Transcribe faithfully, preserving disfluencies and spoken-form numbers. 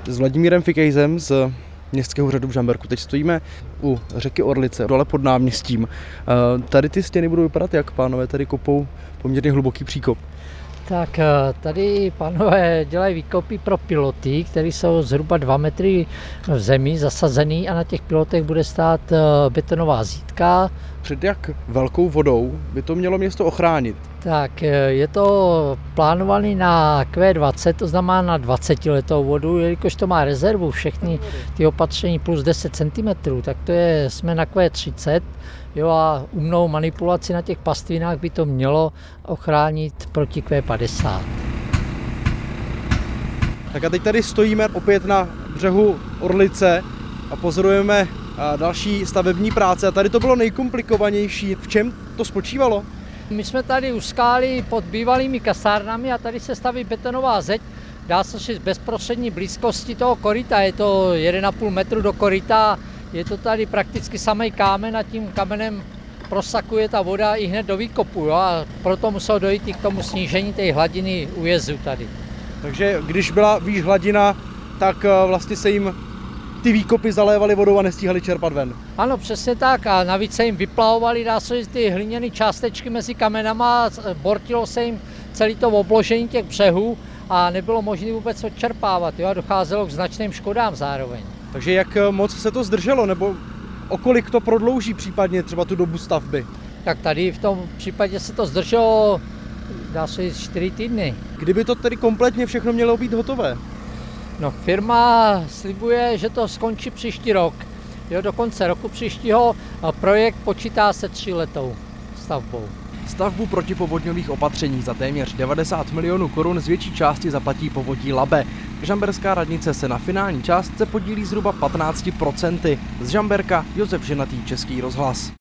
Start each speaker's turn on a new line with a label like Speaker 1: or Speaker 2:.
Speaker 1: S Vladimírem Fikejzem z Městského úřadu v Žamberku. Teď stojíme u řeky Orlice, dole pod náměstím. Tady ty stěny budou vypadat jak, pánové? Tady kopou poměrně hluboký příkop.
Speaker 2: Tak tady pánové dělají výkopy pro piloty, které jsou zhruba dva metry v zemi zasazený a na těch pilotech bude stát betonová zítka.
Speaker 1: Před jak velkou vodou by to mělo město ochránit?
Speaker 2: Tak je to plánovaný na Q dvacet, to znamená na dvacetiletou vodu, jelikož to má rezervu, všechny ty opatření plus deset centimetrů, tak to je, jsme na Q třicet. Jo, a umnou manipulaci na těch pastvinách by to mělo ochránit proti Q padesát.
Speaker 1: Tak a teď tady stojíme opět na břehu Orlice a pozorujeme další stavební práce. A tady to bylo nejkomplikovanější. V čem to spočívalo?
Speaker 2: My jsme tady u skály pod bývalými kasárnami a tady se staví betonová zeď. Dá se říct bezprostřední blízkosti toho koryta, je to jeden a půl metru do koryta. Je to tady prakticky samý kámen a tím kamenem prosakuje ta voda i hned do výkopu. Jo? A proto muselo dojít i k tomu snížení té hladiny újezdu tady. Takže
Speaker 1: když byla výš hladina, tak vlastně se jim ty výkopy zalévaly vodou a nestíhali čerpat ven.
Speaker 2: Ano, přesně tak. A navíc se jim vyplavovali, dá se říct, ty hliněné částečky mezi kamenama, bortilo se jim celé to obložení těch břehů a nebylo možné vůbec odčerpávat. Jo? A docházelo k značným škodám zároveň.
Speaker 1: Takže jak moc se to zdrželo, nebo o kolik to prodlouží případně třeba tu dobu stavby?
Speaker 2: Tak tady v tom případě se to zdrželo, dá se říct, čtyři týdny.
Speaker 1: Kdyby to tedy kompletně všechno mělo být hotové?
Speaker 2: No, firma slibuje, že to skončí příští rok. Jo, do konce roku příštího a projekt počítá se tříletou stavbou.
Speaker 1: Stavbu protipovodňových opatření za téměř devadesát milionů korun z větší části zaplatí Povodí Labe. Žamberská radnice se na finální částce podílí zhruba patnácti procenty. Z Žamberka Josef Ženatý, Český rozhlas.